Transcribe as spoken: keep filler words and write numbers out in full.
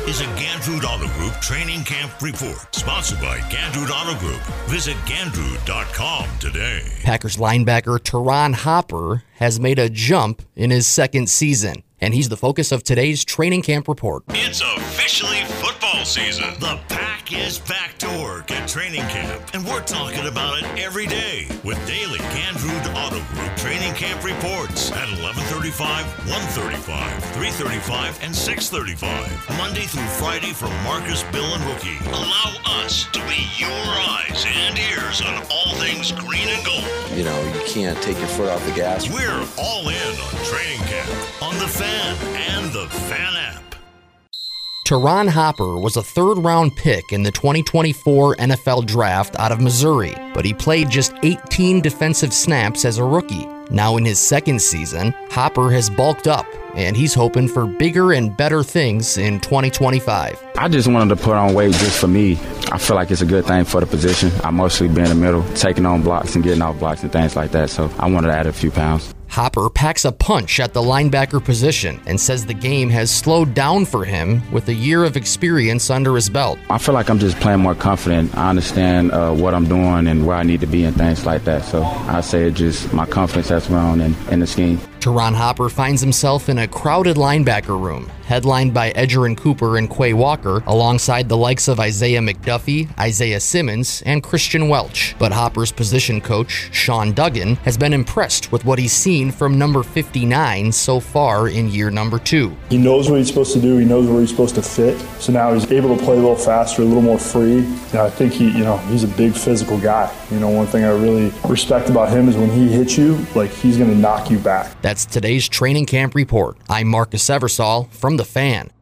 is a Gandrud Auto Group training camp report, sponsored by Gandrud Auto Group. Visit gandrud dot com today. Packers linebacker Teron Hopper has made a jump in his second season, and he's the focus of today's training camp report. It's officially football season. The Pack is back to work at training camp, and we're talking about it every day with daily Gandrud Auto Group training camp reports at eleven thirty-five, one thirty-five, three thirty-five, and six thirty-five. Monday through Friday from Marcus, Bill, and Rookie. Allow us to be your eyes and ears on all things green and gold. You know, you can't take your foot off the gas. We're all in on training camp on The Fan and The Fan app. Teron Hopper was a third-round pick in the twenty twenty-four N F L Draft out of Missouri, but he played just eighteen defensive snaps as a rookie. Now in his second season, Hopper has bulked up, and he's hoping for bigger and better things in twenty twenty-five. I just wanted to put on weight just for me. I feel like it's a good thing for the position. I mostly been in the middle, taking on blocks and getting off blocks and things like that, so I wanted to add a few pounds. Hopper packs a punch at the linebacker position and says the game has slowed down for him with a year of experience under his belt. I feel like I'm just playing more confident. I understand uh, what I'm doing and where I need to be and things like that. So I say it just my confidence has grown in, in the scheme. Teron Hopper finds himself in a crowded linebacker room, headlined by Edgerrin Cooper and Quay Walker, alongside the likes of Isaiah McDuffie, Isaiah Simmons, and Christian Welch. But Hopper's position coach, Sean Duggan, has been impressed with what he's seen from number fifty-nine so far in year number two. He knows what he's supposed to do. He knows where he's supposed to fit. So now he's able to play a little faster, a little more free. You know, I think he, you know, he's a big physical guy. You know, one thing I really respect about him is when he hits you, like he's going to knock you back. That's today's training camp report. I'm Marcus Eversole from The Fan.